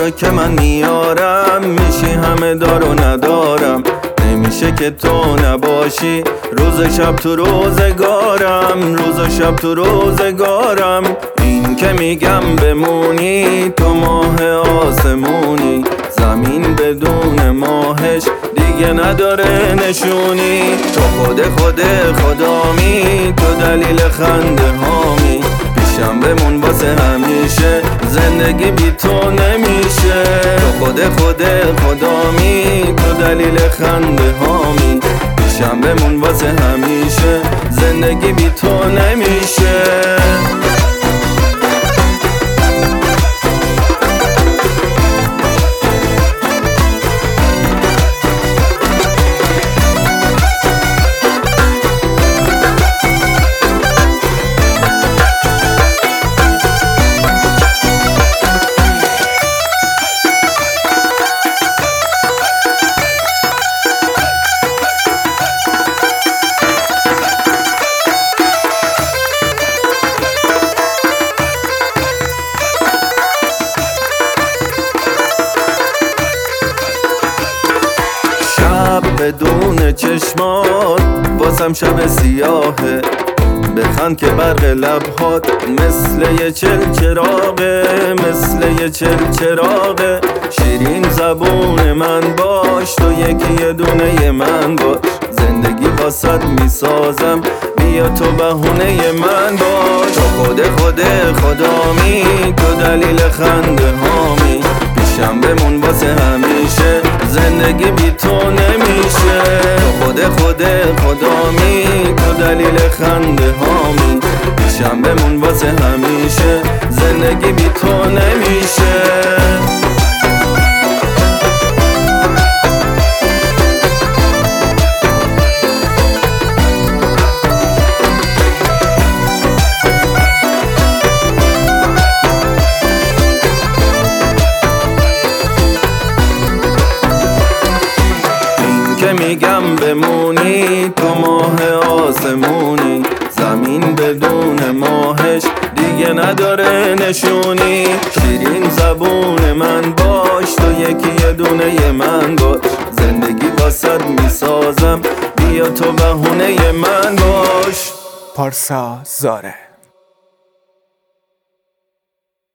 رو که من میارم میشی همه دار و ندارم. نمیشه که تو نباشی روز شب تو روزگارم، روز و شب تو روزگارم. این که میگم بمونی تو ماه آسمونی، زمین بدون ماهش دیگه نداره نشونی. تو خود خدامی، تو دلیل خنده هامی، پیشم بمون واسه همیشه، زندگی بی تو نمیشه. تو خود خدامی، تو دلیل خنده هامی، پیشم بمون واسه همیشه، زندگی بی تو نمیشه. بدون چشمات واسم شب سیاهه، بخند که برق لبهات مثل یه چراغه، مثل یه چراغه. شیرین زبون من باش، تو یکی یه دونه من باش، زندگی واسط میسازم، بیا تو بهونه من باش. تو خود خدامی، تو دلیل خنده هامی، پیشم بمون واسه همیشه، زندگی بی تو نمیشه. تو خود خدامی، تو دلیل خنده هامی، پیشم بمون واسه همیشه، زندگی بی تو نمیشه. که میگم بمونی تو ماه آسمونی، زمین بدون ماهش دیگه نداره نشونی. شیرین زبون من باش، تو یکی یه دونه من باش، زندگی واسط میسازم، بیا تو بهونه من باش. پارسا زاره.